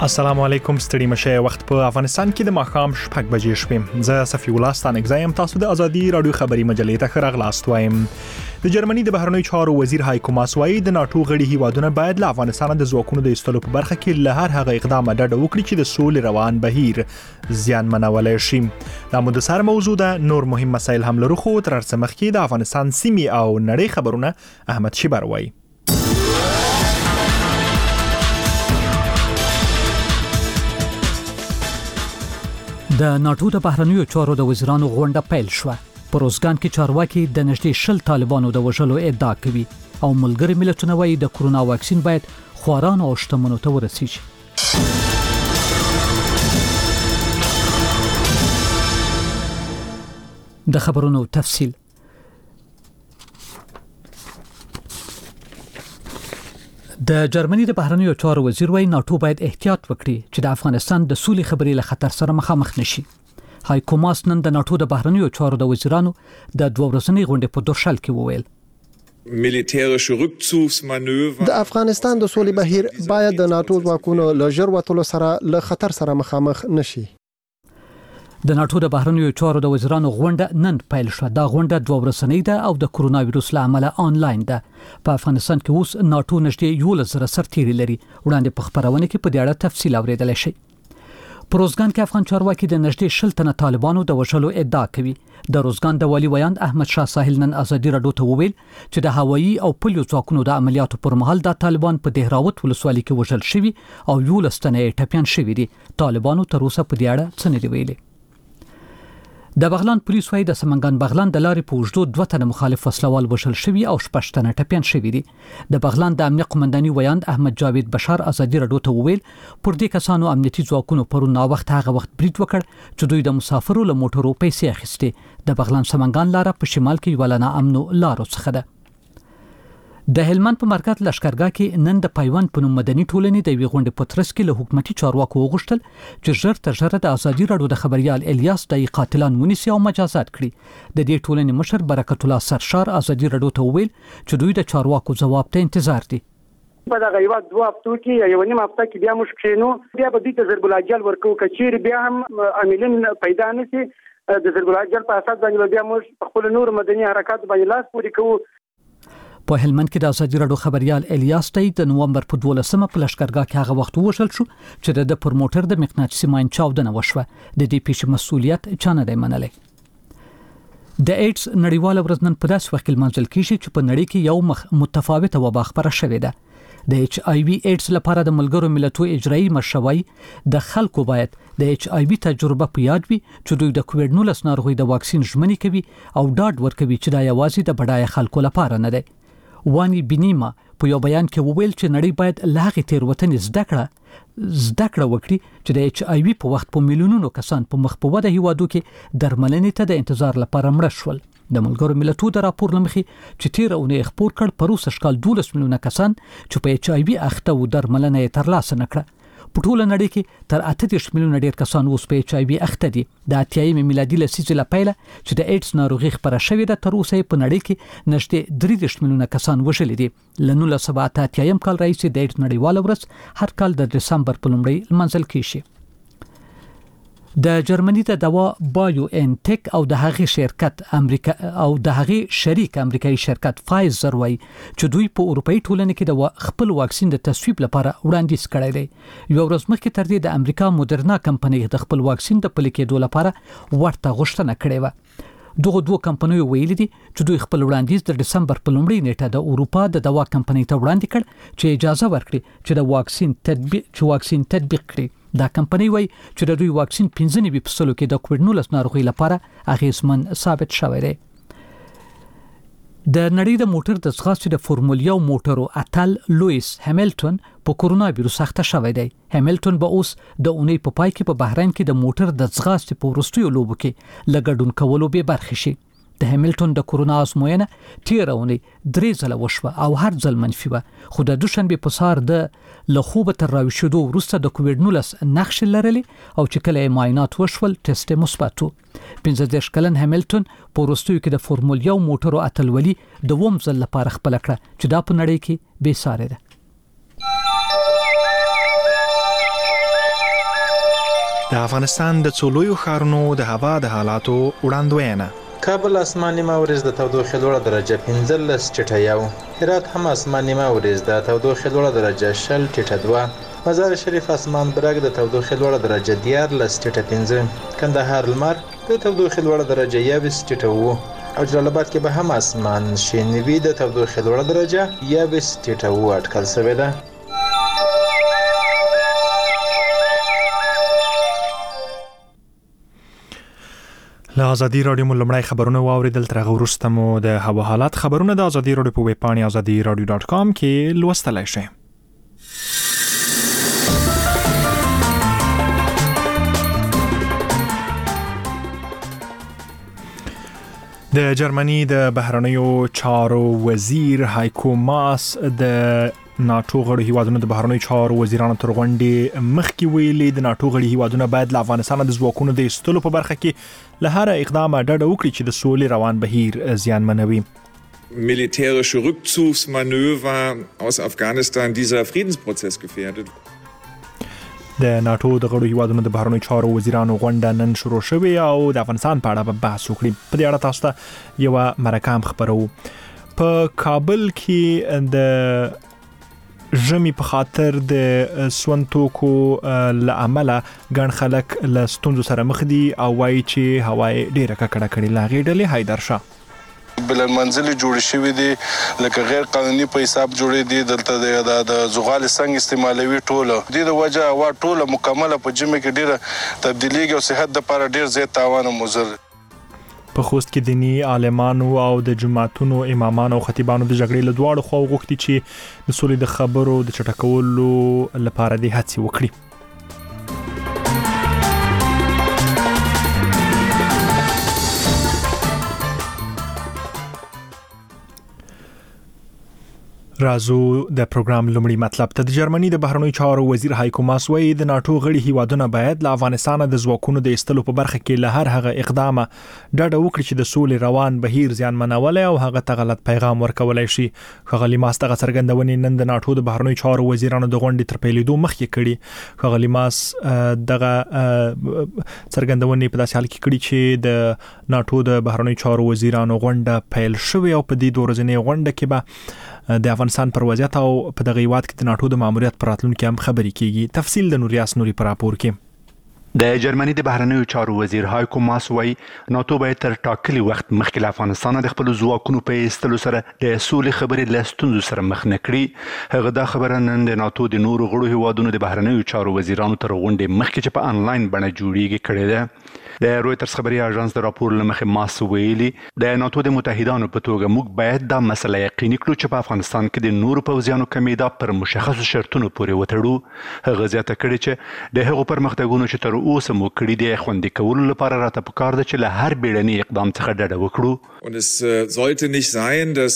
السلام علیکم ستړي مشه وخت په افغانستان کې د ماښام 6 بجې شوې. زه صفی الله ستانک زایم. تاسو د ازادي رادیو خبري مجلې ته خراغلاست وایم. د جرمني د بهرنیو چارو وزیر هایکو ماس وايي د ناتو غړي هیوادونه باید له افغانستان د ځواکونو د ایستلو په برخه کې له هر هغه اقدام ډډه وکړي چې د سولې روان بهیر زیان منولای شي. دا مو د سر موضوع ده. نور مهم مسایل هم لرو خو تر څه مخکې د افغانستان سیمې او نړۍ خبرونه احمد شیبر وایي. د ناتو د بهرنیو چارو د وزیرانو غونډه پیل شوه. په روزګان کې چارواکي د نږدې 10 طالبانو د وژلو ادعا کوي او ملګری ملتونه وايي د کورونا واکسین باید خوارانو او شتمنو ته ورسیږي. د خبرونو تفصیل. د جرمني د بهرنیو چارو وزیر وايي ناتو باید احتیاط وکړي چې د افغانستان د سولې خبرې له خطر سره مخامخ نشي. هایکو ماس نن د ناتو د بهرنیو چارو د وزیرانو د 2 ورځنۍ غونډې په دوشل کې وویل militärische Rückzugsmanöver. د افغانستان د سولې بهیر باید د ناتو ځواکونو له ژر وټولو سره له خطر سره مخامخ نشي. د ناتو د بهرنیو چارو د وزیرانو غونډه نن پیل شوه. دا غونډه 2 ورځنۍ ده او د کورونا وایروس له امله آنلاین ده. په افغانستان کې اوس ناتو نږدې 11,000 سرتیري لري. وړاندې په خبرونه کې په دې اړه تفصیل اوریدل شي. په روزګان کې افغان چارواکي د نږدې 10 تنه طالبانو د وژلو ادعا کوي. د روزګان د والی ویاند احمد شاه ساحل نن ازادي رادیو ته وویل چې د هوایي او پلیو ځواکونو د عملیاتو پر مهال د طالبان په دهراوت ولسوالۍ کې وژل شوي او 11 تنه ټپيان شوي دي. طالبانو تر اوسه په دې اړه څه نه دی ویلي. د بغلان پولیس وايي د سمنګان بغلان د لارې په وجدو 2 تنه مخالف وسلوال وژل شوي او 6 تنه ټپيان شوي دي. د بغلان د امنیت قومنداني ویاند احمد جاوید بشار ازادي رادیو ته وویل پر دې کسانو امنیتي ځواکونو پرون نا وخت هغه وخت برید وکړ چې دوی د مسافرو له موټرو پیسې اخیستې. د بغلان سمنګان لار په شمال کې ولنه امنو لارو څخه ده. د هلمند په مرکز لشکرګاه کې نن د پیوند په نوم مدني ټولنې د وی غونډې په ترڅ کې له حکومتي چارواکو وغوښتل چې ژر تر ژره د ازادي رادیو د خبريال الیاس د قاتلان ونیسي او مجازات کړي. د دې ټولنې مشر برکت الله سرشار ازادي رادیو ته وویل چې دوی د چارواکو ځواب ته انتظار دي. په دغه یو 2 هفتو کې یو نیم هفته کې بیا مشکینو بیا به د ضرب الاجل ورکو کچیر بیا هم عاملین پیدا نشي. د ضرب الاجل په اساس باندې بیا موږ خپل نور مدني حرکت باندې لاس پوري کوو. په هلمند کې د ازادي رادیو خبريال الیاس د نومبر په 12مه په لشکرګاه کې هغه وخت وشل شو چې د پروموټر د مقناطیسي ماین چاودنه وشوه. د دې پیښې مسؤلیت چا نه دی منلی. د ایډز نړیواله ورځ نن په داسې وخت کې لمانځل کیږي چې په نړۍ کې یو متفاوته وبا خپره شوې ده. د ایچ آی وی ایډز لپاره د ملګرو ملتونو اجرایی مشروعي د خلکو باید د ایچ آی وی تجربه په یاد وي چې دوی د کووډ 19 ناروغي د واکسین ژمنې کوي او ډاډ ورکوي چې دا یوازې د بډای خلکو لپاره نه دی. وانی بینیما په یو بیان کې وویل چې نړۍ باید لاغې تیروتنې زده کړه وکړي چې د ایچ آی وی په وخت په میلیونونو کسان په مخ په وده هیوادو کې درملنې ته د انتظار لپاره مړه شول. د ملګرو ملتونو د راپور لمخې چې تیر اونۍ خبر کړ په روس اشکال 12 میلیونه کسان چې په ایچ آی وی اخته و درملنه یې ترلاسه نکړه. په ټوله نړۍ کې تر 38 میلیونه ډیر کسان اوس په ایچ آی وی اخته دي. د 80 میلادي لسیزې لپاره چې د ایډز ناروغي خبره شوې ده تر اوسه په نړۍ کې نږدې 33 میلیونه کسان وژل دي. ل 1987 کال راهیسې د ایډز نړیواله ورځ هر کال د دسمبر په لومړۍ لمانځل کیږي. د جرمني د دوا بایو ان ټیک او د هغې شرکت امریکا او د هغې شریک امریکایي شرکت فایزر وايي چې دوی په اروپאי ټولنه کې د خپل واکسین د تصویب لپاره وړاندیز کړی دی. یو ورځ مخکې تر دې د امریکا مودرنا کمپنۍ د خپل واکسین د پلي کېدو لپاره ورته غوښتنه کړې و. دغه 2 کمپنیو ویلي دي چې دوی خپل وړاندیز د دسمبر په لومړۍ نیټه د اروپا د دوا کمپنۍ ته وړاندې کړ چې اجازه ورکړي چې د واکسین تطبیق کړي. دا کمپنۍ وايي چې د دوی واکسین 95% کې د کووډ 19 ناروغي لپاره اغیزمن ثابت شوی دی. د نړۍ د موټر د ځغاستې د فورمولا 1 موټرو اتل لوئیس همیلټن په کورونا وایروس اخته شوی دی. همیلټن به اوس د اونۍ په پای کې په بحرین کې د موټر د ځغاستې په وروستیو لوبو کې لګډون کولو به برخه شي. د همیلټن د کورونا ازموینه تیر اونۍ 3 ځله وشوه او هر ځل منفي و. خو د دوشنبه په سهار د لخوبه تر راوښېدو وروسته د کووډ 19 نقش لرلې او چې کله معاینات وشول ټیسټ مثبت و. 15 کلن همیلټن په وروستیو کې د فورمولا 1 موټرو اتلولي د 2 ځل لپاره خپل کړه چې دا په نړۍ کې بې ساري ده. د افغانستان د څلورو ښارونو د هوا د حالاتو وړاندوینه. کابل اسمان نیمه ورځ د تودوخې لوړه درجه 15 ټیټه یو، هرات هم اسمان نیمه ورځ د تودوخې لوړه درجه 0 ټیټه 2، مزار شریف اسمان برګ د تودوخې لوړه درجه 14 ټیټه 5، کندهار لمر د تودوخې لوړه درجه 21 ټیټه 7 او جلال آباد کې به هم اسمان شین وي د تودوخې لوړه درجه 21 ټیټه 7 اټکل شوې ده. له ازادي رادیو مو لمړی خبرونه واوریدل، تر هغه وروسته مو د هوا حالات خبرونه د ازادي رادیو په ویب پاڼې azadiradio.com کې لوستلای شئ. د جرمني د بهرنیو چارو وزیر هایکو ماس د ناتو غړي هیوادونو د بهرنیو چارو وزیرانو تر غونډې مخکې ویلي د ناتو غړي هیوادونه باید له افغانستان د ځواکونو د ایستلو په برخه کې له هر اقدامه ډډه وکړي چې د سولې روان بهیر زیانمنوي. Militärische Rückzugsmanöver aus Afghanistan dieser Friedensprozess gefährdet. د ناتو د غړو هیوادونو د بهرنیو چارو وزیرانو غونډه نن شروع شوې او د افغانستان په اړه بحث وکړي. په دې اړه تاسو ته یوه مرکه هم خبرو. په کابل کې د ژمي په خاطر د سون توکو له امله ګڼ خلک له ستونزو سره مخ دي او وایي چې هوا یې ډېره ککړه کړې. له هغې ډلې حیدر شاه بلندمنزلي جوړې شوې دي، لکه غیر قانوني په حساب جوړې دي، دلته د زغال څنګه استعمالوي ټوله دې د وجه هوا ټوله مکمله په ژمي کې ډېره تبدیلیږي او صحت دپاره ډېر زیات تاوان او مضر. په خوست کې دیني عالمانو او د جماعتونو امامانو او خطیبانو د جګړې له دواړو خواو غوښتي چې د سولې د خبرو د چټکولو لپاره دې هڅې وکړي. رازو د پروګرام لومړی مطلب ته. د جرمني د بهرنیو چارو وزیر هایکو ماس وایي د ناتو غړي هیوادونه باید له افغانستان د ځواکونو د ایستلو په برخه کې له هر هغه اقدامه ډډه وکړي چې د سولې روان بهیر زیانمنولی او هغه ته غلط پیغام ورکولی شي. ښاغلي ماس دغه څرګندونې نن د ناتو د بهرنیو چارو وزیرانو د غونډې تر پیلېدو مخکې کړي. ښاغلي ماس دغه څرګندونې په داسې حال کې کړي چې د ناتو د بهرنیو چارو وزیرانو غونډه پیل شوې او په دې دوه ورځنۍ غونډه کې به د افغانستان پر وضعیت او په دغه هیواد کې د ناتو د ماموریت پر راتلونکي هم خبرې کیږي. تفصیل د نوریاس نوري پر راپور کې. د جرمني د بهرنیو چارو وزیر هایکو ماس وایي ناتو باید تر ټاکلي وخت مخکې له افغانستان د خپلو ځواکونو په ایستلو سره د سولې خبرې له ستونزو سره مخ نه کړي. هغه دا خبره نن د ناتو د نورو غړو هیوادونو د بهرنیو چارو وزیرانو تر غونډې مخکې چې په انلاین بڼه جوړیږي کړې ده. د رویټرز خبري اژانس د راپور له مخې ماس ویلي د ناتو د متحدانو په توګه موږ باید دا مسله یقیني کړو چې په افغانستان کې د نورو پوځیانو کمیدا پر مشخصو شرطونو پورې وتړو. هغه زیاته کړې چې د هغو پرمختګونو چې تر اوسه مو کړي دي خوندي کولو لپاره راته پکار ده چې له هر بیړني اقدام څخه ډډه وکړو. Und es sollte nicht sein, dass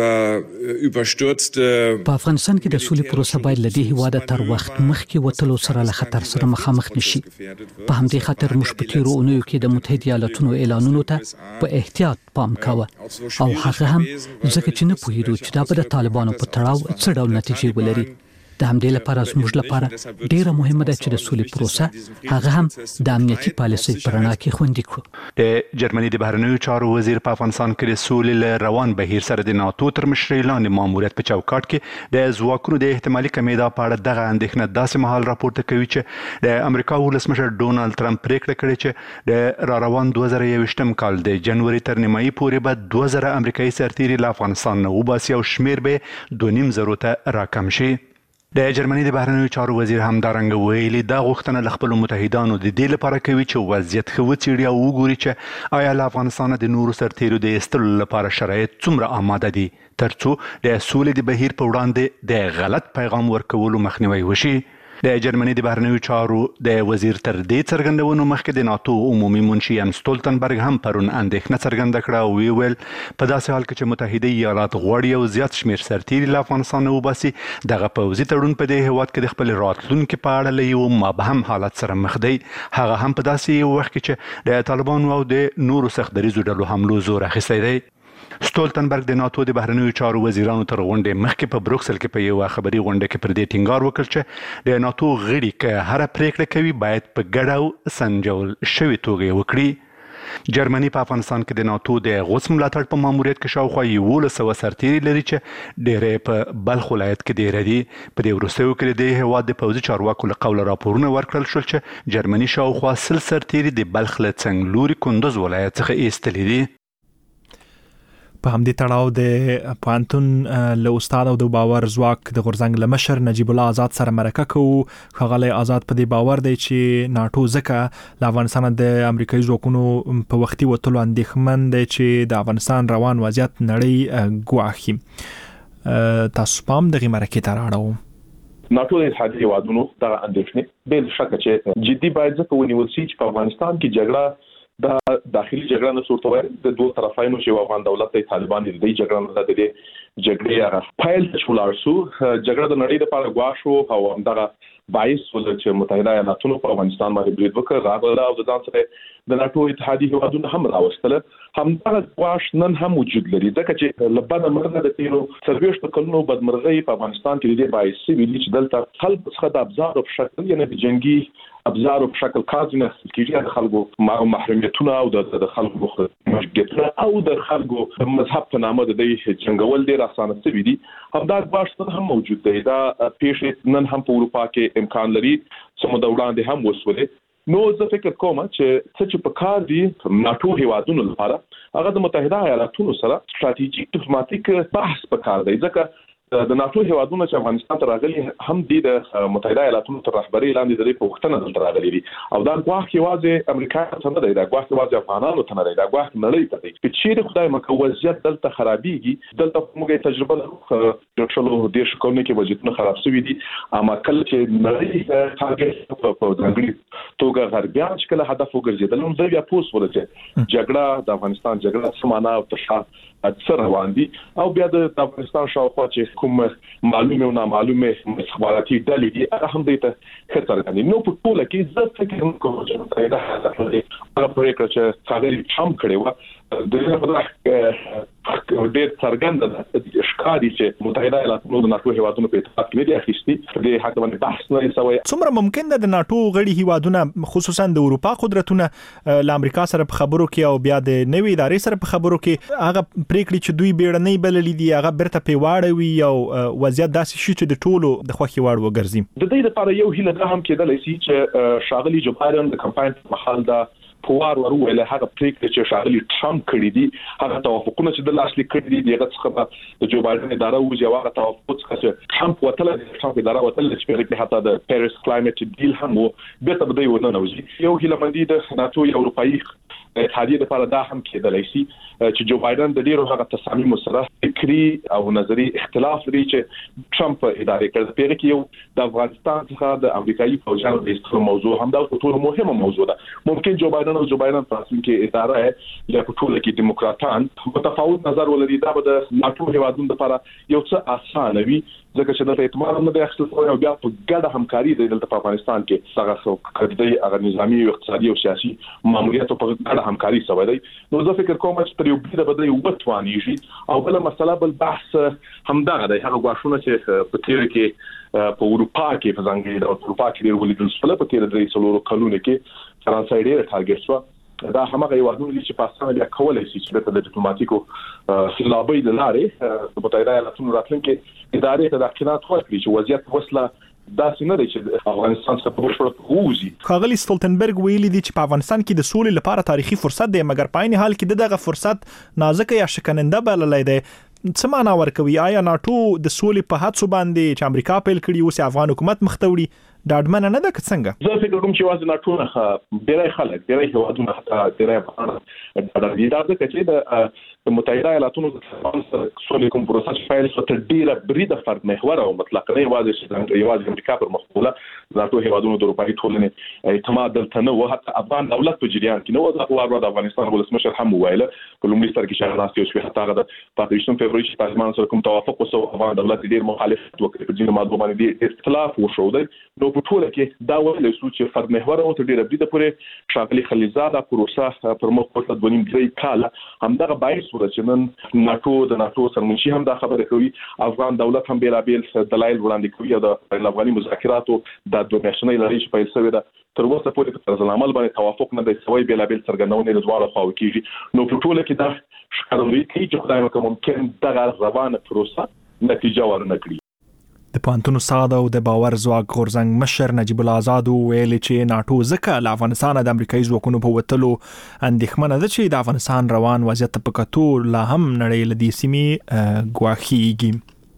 überstürzte په افغانستان کې د سولې پروسه باید له دې هیواده تر وخت مخکې وتلو سره له خطر سره مخامخ نشي. په همدې خاطر موږ په تیرو اونیو کې د متحده ایالاتونو اعلانونو ته په احتیاط پام کاوه او هغه هم ځکه چې نه پوهېدو چې دا به د طالبانو په تړاو څه ډول نتیجې ولري. د همدې لپاره زموږ لپاره ډیره مهمه ده چې د سولې پروسه هغه هم د امنیتي پالیسۍ په رڼا کې خوندي کړو. د جرمني د بهرنیو چارو وزیر په افغانستان کې د سولې له روان بهیر سره د ناتو تر مشرۍ لاندې ماموریت په چوکاټ کې د ځواکونو د احتمالي کمیدا په اړه دغه اندېښنه داسې مهال راپورته کوي چې د امریکا ولسمشر ډونالد ټرمپ پریکړه کړې چې د راروان 2021 کال د جنوري تر نیمایي پورې به 2000 امریکایي سرتیري له افغانستان نه وباسي او شمیر به 2.5 ته راکم شي. د جرمني د بهرنیو چارو وزیر همدارنګه ویلي دا غوښتنه له خپلو متحدانو د دې لپاره کوي چې وضعیت ښه وڅېړي او وګوري چې آیا له افغانستانه د نورو سرتیرو د ایستلو لپاره شرایط څومره آماده دي ترڅو د سولې د بهیر په وړاندې د غلط پیغام ورکولو مخنیوی وشي. د جرمني د بهرنیو چارو د وزیر تر دې څرګندونو مخکې د ناتو عمومي منشي یم ستولتنبرګ هم پرون اندېښنه څرګنده کړه او ویل په داسې حال کې چې متحده ایالات غواړي یو زیات شمېر سرتیري له افغانستان نه وباسي دغه پوځي تړون په دې هیواد کې د خپل راتلونکي په اړه له یو مبهم حالت سره مخ دی. هغه هم په داسې یو وخت کې چې د طالبانو او د نورو سخت دریځو ډلو حملو زور اخیستی دی. ستولتنبرګ د ناتو د بهرنیو چارو وزیرانو تر غونډې مخکې په بروکسل کې په یو خبري غونډه کې پر دې ټینګار وکړ چې د ناتو غړي که هر پریکړه کوي باید په ګډه او سنجول شوي توګه وکړي. جرمني په افغانستان کې د ناتو د غوڅ ملاتړ په ماموریت کې شاوخوا 1100 سرتیري لري چې ډېری په بلخ ولایت کې ډېر دي. په دې وروستیو کې د هېواد د پوځي چارواکو له قوله راپورونه ورکړل شول چې جرمني شاوخوا 100 سرتیري د بلخ له څنګلوري کندوز ولایت څخه ایستلي دي. په همدې تړاو د پوهنتون له استاد او د باور ځواک د غورځنګ له مشر نجیب الله آزاد سره مرکه کوو. ښاغلی آزاد په دې باور دی چې ناټو ځکه له افغانستان د امریکایي ځواکونو په وختي وتلو اندېښمن دی چې د افغانستان روان وضعیت نړۍ ګواښي. تاسو پام دغې مرکې ته راړو. ناټو د اتحادیې هیوادونو دغه اندېښنې بې شکه چې جدي باید ځکه ونیول شي چې په افغانستان کې جګړه دا داخلي جګړه نه صورت وایي د دوه طرفینو چې افغان دولت د طالبان د دې جګړه نه د جګړې هغه فایل تشولار سو جګړه د نړۍ لپاره غواړو او همدغه باعث ول چې متحده ایالاتونو په افغانستان باندې برید وکړ راغله او د ځان سره د ناټو اتحادیې هیوادونو هم راوستله. همدغه غواړ نن هم وجود لري ځکه چې لبنه مرغه د تیرو 30 کلونو بدمرغۍ په افغانستان کې د باعث ویلي چې دلته خلک څخه د ابزار په شکل یعنی د جنگي ابزار په شکل کارونه کیږي د خلکو محرومیتونه او د خلکو مشکلتونه او د خلکو مذهب په نامه د جنگول ډیر اسانه شوی دي. همدا غواړ هم موجود دی. دا پیښې نن هم په اروپا کې امکان لري چې د وړاندې هم وسولې. نو زه فکر کوم چې په کار دي ناټو هیوادونو لپاره هغه د متحده ایالاتونو سره ستراتیژیک ډیپلوماټیک بحث په کار دی ځکه د ناټو هیوادونو چې افغانستان ته راغلي هم د متحده ایالاتونو تر رهبرۍ لاندې د پوښتنه دلته راغلي دي او دا ګواښ یوازې امریکا ته نه دی، دا ګواښ یوازې افغانانو ته نه دی، دا ګواښ نړۍ ته دی. چې چیرې خدای مکه وضعیت دلته خرابېږي، دلته موږ تجربه لرو د شلو دیرش کلونو کې وضعیتونه خراب شوي دي، اما کله چې نړۍ ټارګټ په ځانګړي توګه غربیان چې کله هدف وګرځېدل، نو دوی بیا پوس ول چې جګړه د افغانستان جګړه څه معنا او تشخیص اکثر روان دي او بیا د افغانستان شاوخوا چې کوم معلومه او نامعلومه استخباراتي ډلې دي هغه هم دې ته خطر غني. نو په ټوله کې زه فکر کوم چې دا هغه پریکړه چې څنګه هم کړې و د دې په ډېر څرګنده ده ښکاري چې متحده ایالاتونو د ناټو هیوادونو په اتحاد کې دي اخیستي د حق باندې بحث نه شوی. څومره ممکن ده د ناټو غړي هیوادونه خصوصا د اروپا قدرتونه ل امریکا سره په خبرو کې او بیا د نوې ادارې سره په خبرو کې هغه پریکړې چې دوی بیړنۍ بللې دي هغه برته پیواړوي او وضعیت داسې شي چې د ټولو د خوښي وړ وګرځي. د دې لپاره یو هیله ده هم کېدلی شي چې شاغلي جو بایدن د کمپاین په محل دا پوار ورول هغه پریکړه چې شاغلي ټرمپ کړی دي، هغه توافقونه چې د لاسلیک کړی دي دغه څخه د جو بایدن اداره او هغه توافق څخه ټرمپ وتل اداره وتل چې په کې حتی د پاریس کلایمټ ډیل هم وو به ته بده ونه نوځي. یو هیله مندي د ناتو اروپایي اتحادیې لپاره دا هم کېدلی شي چې جو بایدن د ډیرو هغه تصامیم سره فکری او نظری اختلاف لري چې ټرمپ ادارې کړ. په هغه کې یو د افغانستان څخه د امریکایي فوجانو د استعمال موضوع هم دا ټول مهمه موضوع ده. ممکن جو بایدن په تاسو کې اداره یا په ټول کې دیموکراتان متفاوت نظر ولري، دا به د ناټو هیوادونو لپاره یو څه اسانه وي ځکه چې د اعتماد نه د اخیستل او بیا په ګډه همکاري د دلته په افغانستان کې هغه کړدی هغه نظامی او اقتصادي او سیاسي ماموریت په ګډه همکاري سوی دی. نو زه فکر کوم چې پر یو بل بدلې وټوانیږي او بل مسله بل بحث همدغه دی. هغه غواړونه چې په تیر کې په اروپا کې په ځانګړي د اروپا کې ډېر ولیدل شول په تیر 3 کلونو کې فرانسې ډېر ټارګټ شو. دا همغه یوازې چې په اسانه بیا کولای شي چې د ډیپلوماټیکو سلابي د لارې د متحده ایالاتونو راتلونکي ادارې ته د اقتناعات ورکړي چې وضعیت وسله دا څنګه دی چې افغانستان څخه په بشپړه ووځي. ښاغلي ستولتنبرګ ویلي دي چې په افغانستان کې د سولې لپاره تاریخي فرصت دی، مګر په عین حال کې دغه فرصت نازک یا شکننده بللی دی. څه معنا ورکوي؟ آیا ناټو د سولې په هڅو باندې چې امریکا پیل کړي اوس افغان حکومت مختوړي ډاډمنه نه ده که څنګه؟ زه فکر کوم چې واځي ناټو نه ډېری خلک ډېری هیوادونه حتی ډېری افغانان دا ځکه چې د متحده ایالاتونو د سولې کوم پروسس فایل څخه ډېره بریده فرد محور او مطلق نه یوازې امریکا پر مخوله ناټو هیوادونو د اروپایي ټولنې اعتماد دلته نه و، حتی افغان دولت په جریان کې نه و. د افغانستان ولسمشر هم وویل په لومړي سر کې شهناز یو شوی حتی هغه د 15 فبرवरी چې طالبان سره کوم توافق وسو افغان دولت ډېر مخالفت وکړ په ځینو ماده باندې ډېر اختلاف وشو. نو په ټوله کې دا ویل شو چې فرد محور او تر ډېره بریده پورې شاغلي خلیزاده پروسه پر مخ وړل د 2.5 کال همدغه باعث ول ده چې نن ناتو سرمنشي هم دا خبره کوي افغان دولت هم بېلابېل دلایل وړاندې کوي د افغاني مذاکراتو د دوه میاشتنۍ لړۍ چې پیل شوې ده تر اوسه پورې په طرز العمل باندې توافق نه دی شوی بېلابېل څرګندونې د دواړو خواو کېږي نو په ټوله کې دا ښکارندویي کوي چې خدای وکړي ممکن دغه روانه پروسه نتیجه ورنکړي. د پانتون استاد او د باور ځواک غورځنګ مشر نجیب الله آزاد ویل چې ناتو ځکه له افغانستان د امریکایي ځواکونو په وتلو اندېښمنه ده چې د افغانستان روان وضعیت په کتو لا هم نړۍ له دې سیمې ګواښيږي.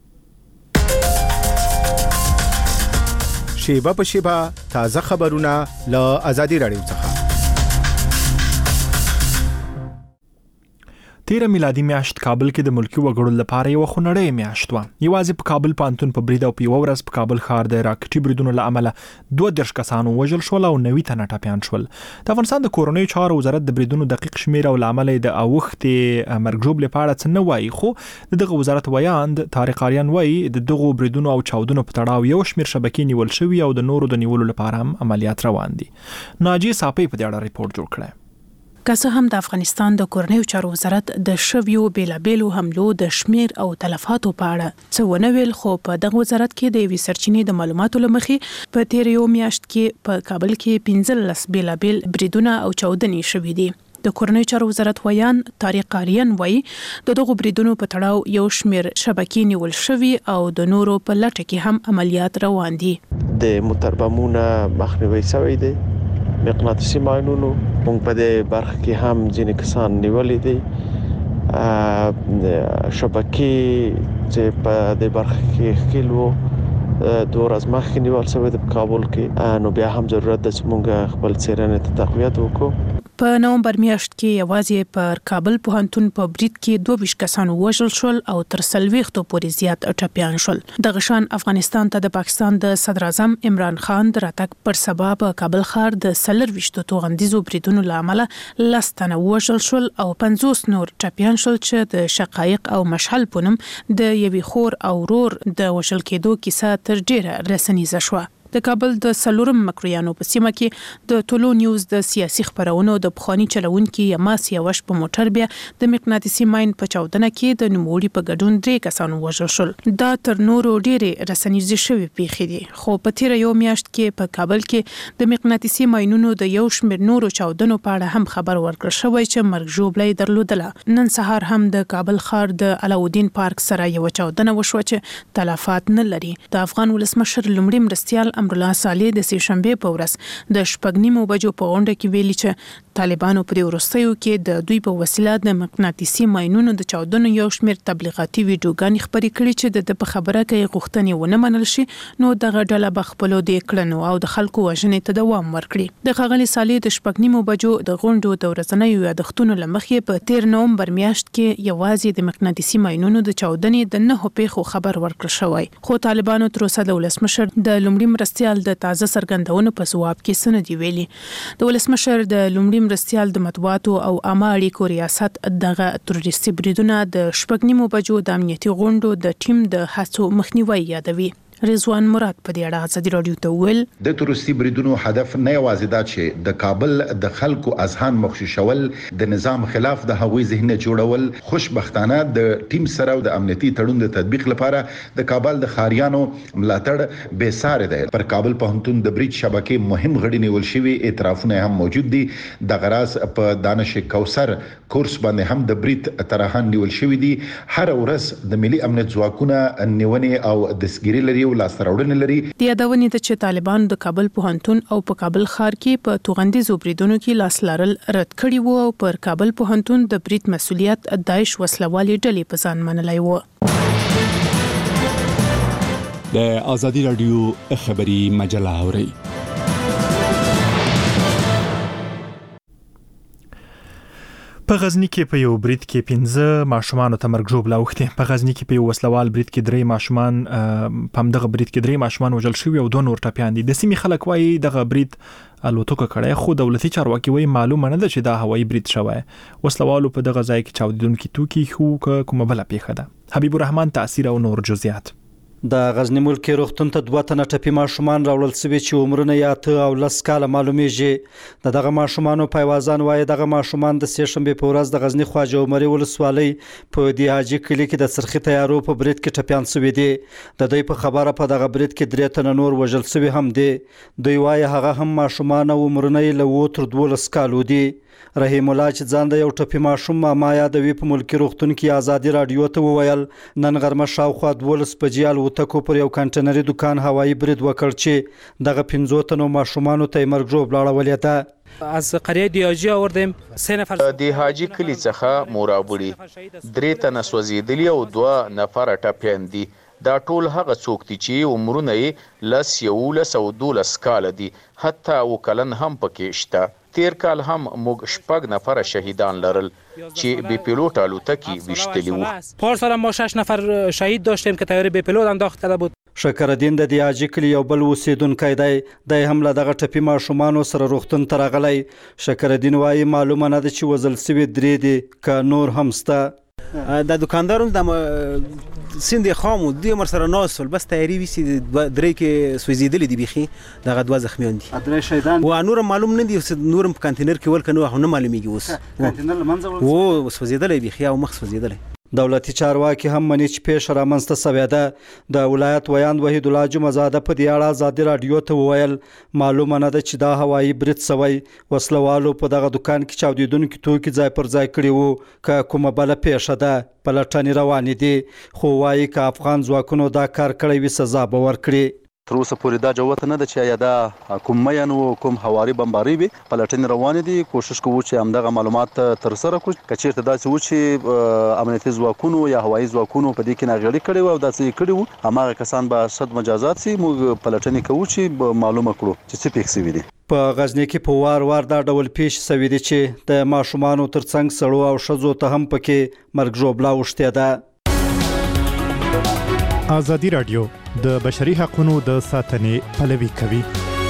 شیبه په شیبه تازه خبرونه له آزادي رادیو څخه. تیر میلادي میاشت کابل کې د ملکی وګړو لپاره یو خونړی میاشت و. یوازې په کابل پانتون په برید او په یو ورځ په کابل ښار د راکټي بریدونو له امله 32 کسانو وژل شول او 90 تنه ټپيان شول. د افغانستان د کورونی چارو وزارت د بریدونو دقیق شمیر او عمل د اوختې مرګ لپاره څه نه وایي خو دغه وزارت ویاند طارق آریان وایي د دغه بریدونو او چاودنو په تړاو یو شمیر شبکې نیول شوی او د نورو د نیولو لپاره هم عملیات روان دي. ناجی صافی په دې اړه ریپورت جوړ کړی. که څه هم د افغانستان د کورنیو چارو وزارت د شویو بیلابیلو حملو د شمیر او تلفاتو په اړه څه ونه ویل خو په دغه وزارت کې د یوې سرچینې د معلوماتو لمخې په تیر یو میاشت کې په کابل کې 15 بیلابیل بریدونه او چاودنې شوې دي. د کورنیو چارو وزارت ویان طارق آریان وایي د دغو بریدونو په تړاو یو شمیر شبکې نیول شوي او د نورو په لټه کې هم عملیات روان دي. د موټربمونو مخنیوي شوی دی مقناطیسي ماینونو موږ په دې برخه کې هم ځینې کسان نیولې دي شبکې چې په دې برخه کې خلکو د ورځ مخکې نیول شوی د کابل کې نو بیا هم ضرورت ده چې موږ خپل څېړنې ته تقویت وکړو. په نومبر میاشت کې یوازې پر کابل پوهنتون په برید کې 22 کسان وژل شول او تر 40 پورې زیات ټپيان شول. دغه شان افغانستان ته د پاکستان د صدر اعظم عمران خان د راتګ پر سبب کابل ښار د 24 توغندیزو بریدونو لامل 10 تنه وژل شول او 50 نور ټپيان شول چې د شقایق او مشعل پونم د یوي خور او ورور د وژل کېدو کیسه تر ډیره رسنیزه شوه. د کابل د سلورم مکرویانو په سیمه کې د ټولو نیوز د سیاسي خبرونو د بخوانی چلونکو یماس یوش په موټر بیا د مقناطیسي ماین په چاودنه کې د نوموړي په ګډون 3 کسانو وژل شول. دا تر نورو ډېرې رسنیزې شوې پیښې دي خو په تیر یو میاشت کې په کابل کې د مقناطیسي ماینونو د یو شمېر نورو چاودنو په اړه هم خبر ورکړل شوی چې مرګ ژوبلې درلودله. نن سهار هم د کابل ښار د علاودین پارک سره یو چاودنه وشوه چې تلفات نه لري. د افغان ولسمشر لومړي مرستیال امرالله صالح د سهشنبه په ورځ د شپږنیمو بجو په غونډه کې ویلي چې طالبانو په وروستیو کې د دوی په وسیله د مقناطیسي ماینونو د چاودنو یو شمېر تبلیغاتي ویډیوګانې خپرې کړې چې د خبره کوي غوښتنې ونه منل شي نو دغه ډله به خپل د کړنو او د خلکو وژنې ته دوام ورکړي. د ښاغلي صالح د شپږنیمو بجو د غونډو د ورځنیو یادښتونو لمخې په تیر نومبر میاشت کې یوازې د مقناطیسي ماینونو د چاودنې د 9 پیښو خبر ورکړل شوی خو طالبانو تر اوسه د ولسمشر د لومړي مرستیال د تازه څرګندونو په ځواب کې سند ویلي. د ولسمشر د لومړي مرستیال د مطبوعاتو او عامه اړیکو ریاست دغه تروریستي بریدونه د شپږنیمو بجو د امنیتي غونډو د ټیم د هڅو مخنیوي یادوي. رضوان مراد په دې اړه ازادي رادیو ته ویل د تروریستي بریدونو هدف نه یوازې دا چې د کابل د خلکو اذهان مخششول د نظام خلاف د هغوی ذهن جوړول خوشبختانه د ټیم سره او د امنیتي تړون د تطبیق لپاره د کابل د خاریانو ملاتړ بے ساري دی. پر کابل پوهنتون د برید شبکې مهم غړي نیول شوی اعترافونه هم موجود دي. د غراس په دانش کوثر کورس باندې هم د برید طرحان نیول شوی دي. هر ورځ د ملي امنیت ځواکونه نیونې او دستګیري لري د یادونې ته چې طالبان د کابل پوهنتون او په کابل ښار کې په توغندیزو بریدونو کې لاس لرل رد کړي وو او پر کابل پوهنتون د برید مسولیت داعش وسلوالي ډلې په ځان منلای وو. د آزادي رادیو خبري مجله اوري. په غزنی کې په یو برید کې 15 ماشومان ته مرګ ژوبله اوښتې. په غزنی کې په یو وسلوال برید کې 3 ماشومان په دغه برید کې 3 ماشومان وژل شوي او 2 نور ټپيان دي. د سیمې خلک وایي دغه برید الوتکه کړی خو دولتي چارواکي وایي معلومه نه ده چې دا هوایي برید شوی. وسلوالو په دغه ځای کې چاودیدونکي توکي خو کومه بله پیښه ده. حبیب الرحمن تاثیر او نور جزئیات. د غزنی ملک روغتون ته 2 تنه ټپي ماشومان راوړل شوي چې عمرونه یې 8 او 10 کاله معلومیږي. دغه ماشومانو پیوازان وایي دغه ماشومان د سې شنبې په ورځ د غزنی خواجه عمري ولسوالۍ په دی حاجي کلی کې د سرخي تیارو په برید کې ټپيان شوي دي. د دوی په خبره په دغه برید کې 3 تنه نور وژل شوي هم دي. دوی وایي هغه هم ماشومان او عمرونه یې له 7 تر 12 کالو دي. رحیم الله چې ځان د یو ټپي ماشوم ماما یادوي په ملکي روغتون کې ازادي رادیو ته وویل نن غرمه شاوخوا 12 بجې الوتکو پر یو کانټینري دکان هوایي برید وکړ چې دغه 15 تنو ماشومانو ته مرګ ژوبله اړولې ده. از قريه دی حاجی آوردیم 3 نفر دی حاجی کلی څخه مورابوړي 3 تنه سوځېدلي او 2 نفر ټپيان دي. دا ټول هغه څوک دي چې عمرونه یې 10 11 او 12 کال دي، حتی وکلن هم پکې شته. تیر کال هم موږ 6 نفر شهیدان لرل چې بی پیلوت الوتکی ویشتلی وو. پارسال ما 6 نفر شهید داشتیم که طیاره بی پیلوت انداخته بود. شکرالدین د دیاجی کلی یو بل اوسیدونکی دی. د هم له دغه ټپي ماشومانو سره روغتون ته راغلی. شکرالدین وایي معلومه نه ده چې وژل شوي 3 دي که نور هم شته. د دکاندارونو د سند خامو د عمر سره ناسول بس تیاری وسی درې کې سوځیدلې دي بيخي دغه 2 زخمیان دي. درې شهیدان و نور معلوم نه دي، نورم په کانټینر کې ولکنه نه معلومیږي اوس. کانټینر لمنځه و سوځیدلې بيخي او مخ سوځیدلې. دولتي چارواکي هم مني چې پیښه رامنځته شوې ده. د ولایت ویاند وحید الله جمعزاده په دې اړه ازادي رادیو ته وویل معلومه نه ده چې دا هوایي برید شوی. وسلوالو په دغه دکان کې چاودیدونکي توکي ځای پر ځای کړي وو که کومه بله پیښه ده. پلټنې روانې دي خو وایي که افغان ځواکونو دا کار کړی وي سزا به ورکړي. تر اوسه پورې دا جوته نه ده چې یا دا کوم مین او کوم هواري بمباري وي. پلټنې روانې دي، کوشش کوو چې همدغه معلومات تر سره کړو. که چیرته داسې و چې امنیتي ځواکونو یا هوایي ځواکونو په دې کې ناغېړي کړې وو او داسې کړي وو، هماغه کسان به صد مجازات سي. موږ پلټنې کوو چې معلومه کړو چې څه پېښ شوي دي. په غزنی کې په وار دا ډول پیښ شوي دي چې د ماشومانو ترڅنګ سړو او ښځو ته هم پکې مرګ ژوبله اوښتې ده. ازادي رادیو د بشري حقوقو د ساتنې پلوي کوي.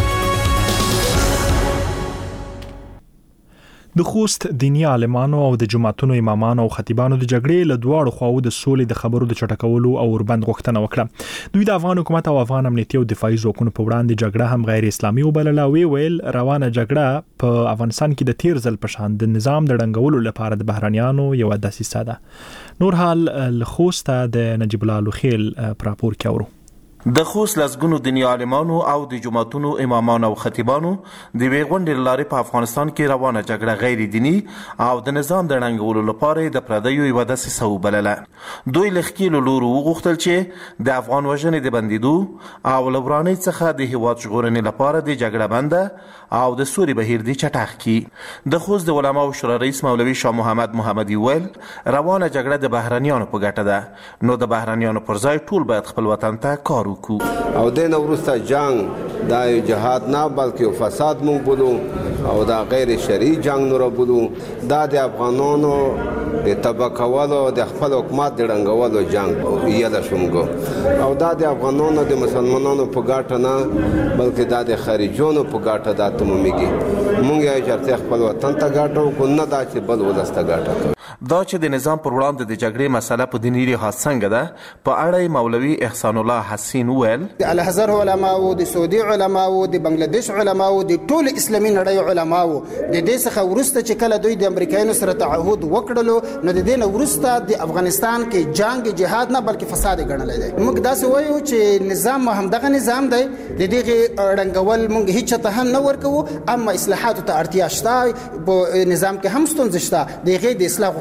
د خوست دینی عالمانو او د جماعتونو امامانو او خطیبانو د جګړې له دواړو خواو د سولې د خبرو د چټکولو او وربند غوښتنه وکړه. دوی د افغان حکومت او افغان امنیتي او دفاعي ځواکونو په وړاندې جګړه هم غیر اسلامي وبلله. ویل روانه جګړه په افغانستان کې د تیر ځل په شان د نظام د ړنګولو لپاره د بهرانيانو یو دسیسه ده. نور حال لخوسته د نجیب الله لوخیل پراپور کې اورو. د خوست لسګونو دینی عالمانو او د جماعتونو امامانو او خطیبانو د ویغونډې لارې په افغانستان کې روانه جګړه غیر دینی او د نظام د ړنګولو لپاره د پردیو یو دسیسه وبلله. دوی له ښکېلو لورو وغوښتل چې د افغان وژنې د بندېدو او له ورانۍ څخه د هېواد ژغورنې لپاره د جګړه بنده او د سوري بهیر د چټاق کړي. د خوست د علماو شورا رئیس مولوي شاه محمد محمدي ویل روانه جګړه د بهرنیانو په ګټه ده، نو د بهرنیانو پر ځای ټول باید خپل وطن ته کار او دین وروسته جنگ دا جهاد نه بلکې فساد مونږ بولو او دا غیر شرعي جنگ نه بولو. دا د افغانانو د تبعکولو د خپل حکومت د ړنګولو جنگ یاده شومګو او دا د افغانانو د مسلمانانو په ګټه نه بلکې دا د خارجونو په ګټه ده. تمومېږي مونږ یې چرته خپل وطن ته ګټو کو نه دا چې بل ولسته ګټه. دا چې د نظام پر وړاندې د جګړې مسله په دیني لحاظ څنګه ده په اړه مولوي احسان الله حسین ویل الازهر علماو د سعودي علماو د بنگلاديش علماو د ټول اسلامي نړۍ علماو د دې څخه ورسته چې کله دوی د امریکایانو سره تعهد وکړلو نو د دې نه ورسته د افغانستان کې جنگ جهاد نه بلکې فساد ګڼل دی. موږ داسې وایو چې نظام هم دغه نظام دی د دې ړنګول موږ هیڅ ته هم نه ورکو، اما اصلاحات ته اړتیا شته په نظام کې هم ستونزې شته د غیر د اصلاح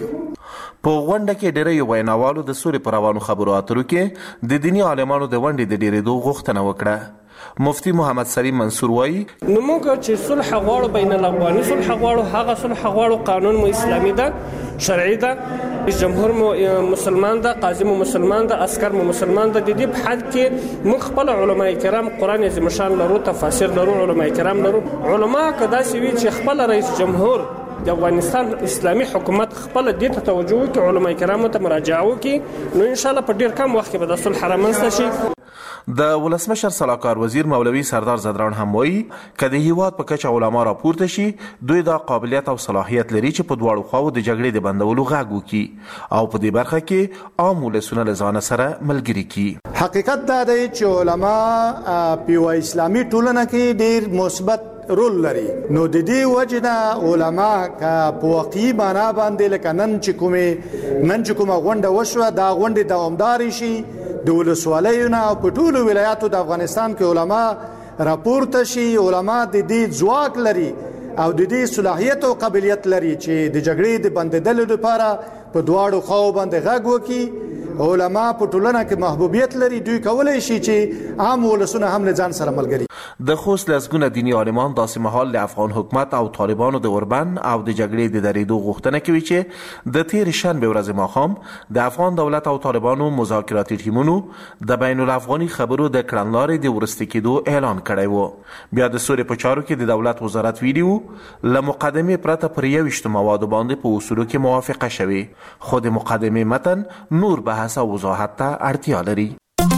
په غونډه کې ډېری ویناوالو د سولې پر روانو خبرو اترو کې د دینی عالمانو د ونډې د ډېرېدو غوښتنه وکړه. مفتي محمد سلیم منصور وایي نو موږ چې صلح غواړو بین الافغاني صلح غواړو، هغه صلح غواړو قانون مو اسلامي ده، شرعي ده، جمهور مو مسلمان ده، قاضي مو مسلمان ده، عسكر مو مسلمان ده. د دې په حد کې موږ خپل علماء کرام قرآن عظیم شان لرو، تفاسیر لرو، علماء کرام لرو. علما که داسې وي چې خپل رئیس جمهور د افغانستان اسلامي حکومت خپل دې ته توجه وکړي، علماء کرامو ته مراجعه وکړي، نو ان شاء الله په ډیر کم وخت کې به د صلح رامنځته شي. د ولسمشر سلاکار وزیر مولوي سردار زدران هم وایي که د هیواد په کچه علما راپورته شي دوی دا قابلیت او صلاحیت لري چې په دواړو خواو د جګړې د بندولو غږ وکړي او په دې برخه کې عام ولسونه له ځانه سره ملګري کړي. حقیقت دا دی چې علما په اسلامي ټولنه کې ډیر مثبت رول لري. نو د دې وجنه علما کا په واقعي معنا باندې لکه نن چې کومه غونډه وشوه دا غونډه دوامدار شي د ولسوالیو نه په ټولو ولایاتو د افغانستان کې علما راپورته شي. علما د دې ځواک لري او د دې صلاحیت او قابلیت لري چې د جګړې د بندیدلو لپاره په دواړو خواو باندې غږ وکړي. علما په ټولنه کې محبوبیت لري. دوی کولای شي چې عام ولسونه هم له ځان سره ملګري. د خوست لسګونه دینی عالمان داسې مهال د افغان حکومت او طالبانو د اوربند او د جګړې د درېدو غوښتنه کوي چې د تېرې شنبې ورځې ماښام د افغان دولت او طالبانو مذاکراتي ټیمونو د بین الافغاني خبرو د کړنلارې د وروستي کېدو اعلان کړی و. بیا د سولې په چارو کې د دولت وزارت ویلي له مقدمې پرته پر 21 موادو باندې په اصولو کې موافقه شوې، خو د مقدمې متن نور بحث او وضاحت ته اړتیا لري.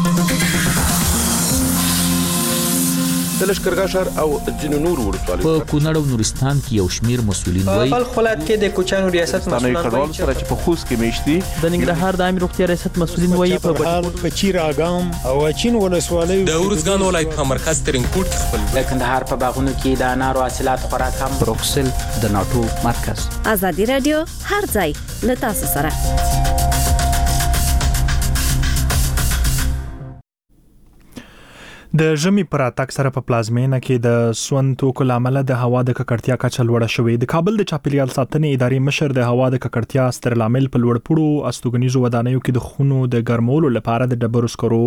د لښکرګاه ښار او ځینو نورو ولسوالیو په کونړ او نورستان کې یو شمیر مسؤلین وایي په ولایت کې د کوچانو ریاست مسؤلین وایي چې په خوست کې میشتي د ننګرهار د عامه روغتیا ریاست مسؤلین وایي په چیر اګام او چین ولسوالیو د ورزګان ولایت په مرکز ترینکوټ کې خپل د کندهار په باغونو کې د انارو حاصلات خورا کم. بروکسل د ناتو مرکز. ازادي رادیو هر ځای له تاسو سره. د ژمي پر راتګ سره په پلازمینه کې د سون توکو لامل د هوا د ککړتیا کچه لوړه شوې. د کابل د چاپیریال ساتنې ادارې مشر د هوا د ککړتیا ستر لامل په لوړپوړو استوګنیزو ودانیو کې د خونو د ګرمولو لپاره د ډبرو سکرو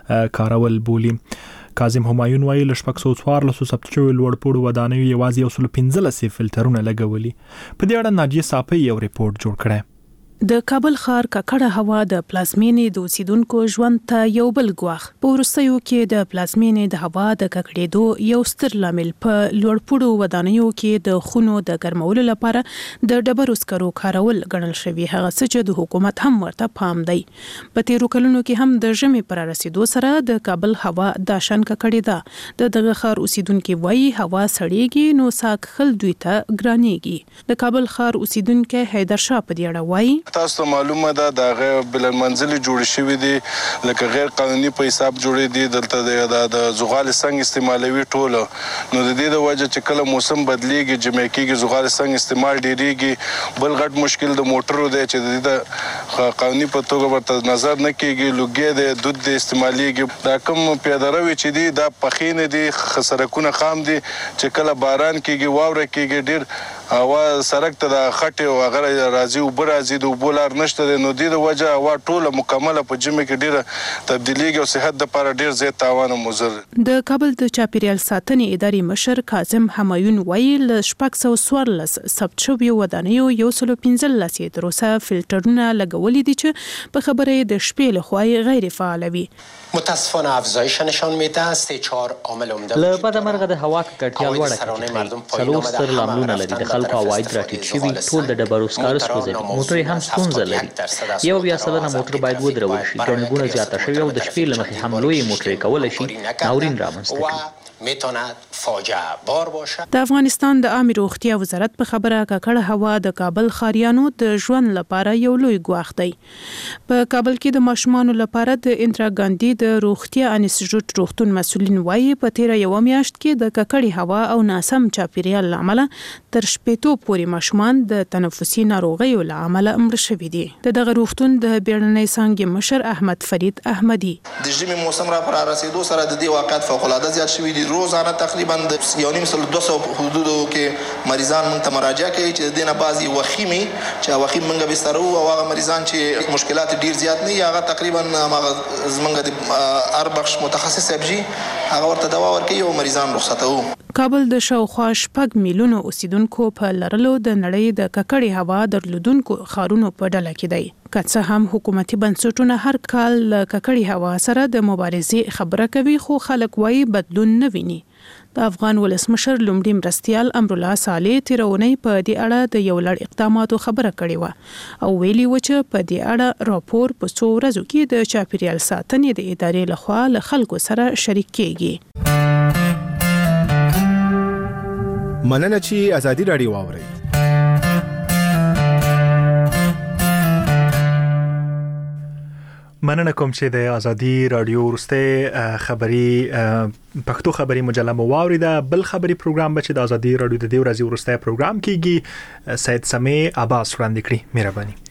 کارول بولي. کاظم همایون وایي له 614 ثبت شویو لوړپوړو ودانیو یوازې 15 فلټرونه لګولي. په دې اړه ناجیه صافی یو ریپورت جوړ کړی. د کابل ښار ککړه هوا د پلازمینې د اوسیدونکو ژوند ته یو بل ګواښ. په وروستیو کې د پلازمینې د هوا د ککړېدو یو ستر لامل په لوړپوړو ودانیو کې د خونو د ګرمولو لپاره د ډبرو سکرو کارول ګڼل شوي، هغه څه چې د حکومت هم ورته پام دی. په تیرو کلونو کې هم د ژمي پر رسیدو سره د کابل هوا د شان ککړېده. د دغه ښار اوسیدونکو وایي هوا سړېږي نو ساک خل دوی ته ګرانېږي. د کابل ښار اوسیدونکو حیدر شاه په دې اړه وایي تاسو ته معلومه ده دا غیر بلل منزلي جوړ شوی دي لکه غیر قانوني په حساب جوړې دي. دلته د زغال سنگ استعمالوي ټول نو د دې د وجه چې کله موسم بدلیږي جمع کېږي زغال سنگ استعمال ډیریږي. بل غټ مشکل د موټرو دی چې د قانوني په توګه ورته نظر نه کېږي. لوګي د دود د استعماليږي. دا کوم پیادهروي چې دي دا پخینه دي خسرکونه خام دي چې کله باران کېږي واوره کېږي ډیر هوا سړک ته د خټې او هغه راځي او برازي د بولار نشته نو د دې وجه هوا ټوله مکمله په جمع کې ډیره تبدیلیږي او صحت لپاره ډیر زیات تاوان او مضر. د کابل د چاپیریال ساتنې ادارې مشر کاظم همایون وایي له 614 ثبت شویو ودانیو 115 تر اوسه فلټرونه لګولي دي چې په خبره د شپې لخوا غیر فعال وي. متاسفانه افزایش نشان میده 3-4 عامل عمده له بده مرغه د هوا ککړتیا لوړه څلور ستر لاملونه لري. د خلکو عواید راټیټ شوي، ټول د ډبرو سکرو سوځي، موټر هم ستونزه لري. یو بیا سلنه موټر باید ودرول شي. ګڼه زیاته شوی او د شپې له مخې هم لوی موټر کولای شي ناورین رامنځته کړي. میتواند فاجعه بار باشد. د افغانستان د عامه روغتیا وزارت په خبره ککړه هوا د کابل خاریانو د ژوند لپاره یو لوی ګواښ دی. په کابل کې د ماشومانو لپاره د اندرا ګاندي د روغتیا انسټیټیوټ روغتون مسؤلین وایي په تیر یو میاشت کې د ککړې هوا او ناسم چاپیریال لامل تر شپېتو پورې ماشومان د تنفسي ناروغیو لامل مړه شوي دي. دغه روغتون د بیړنۍ څانګې مشر احمد فرید احمدي د ژمي موسم را پر رسیدو سره د دې واقعیت فوق العاده زیات شوي دي. روزانه تقریبا د 200 حدودو کې مریضان مونږ ته مراجعه کوي چې د دې نه بعضي وخیمي چې وخیم مونږ بستر او هغه مریضان چې مشکلات ډیر زیات نه هغه تقریبا زمونږ د اربخش متخصص ابجی هغه ورته دوا ورکوي او مریضان رخصتو. کابل د شاوخوا 6 میلیونو اوسیدونکو په لرلو د نړۍ د ککړې هوا درلودونکو ښارونو په ډله کې دی. که څه هم حکومتي بنسټونه هر کال له ککړې هوا سره د مبارزې خبره کوي خو خلک وایي بدلون نه ویني. د افغان ولسمشر لومړي مرستيال امرالله صالح تیرونی په دې اړه د یو لړ اقداماتو خبره کړې و او ویلي و چې په دې اړه راپور په څو ورځو کې د چاپیریال ساتنې د ادارې لخوا له خلکو سره شریک کیږي. مننه چې ازادي رادیو واوري. مننه کوم چې د ازادي رادیو ورسته خبري پښتو خبري مجله مو واوریده. بل خبري پروګرام چې د ازادي رادیو د دې ورځې ورسته پروګرام کیږي سید سمې عباس وړاندې کړی. مهرباني.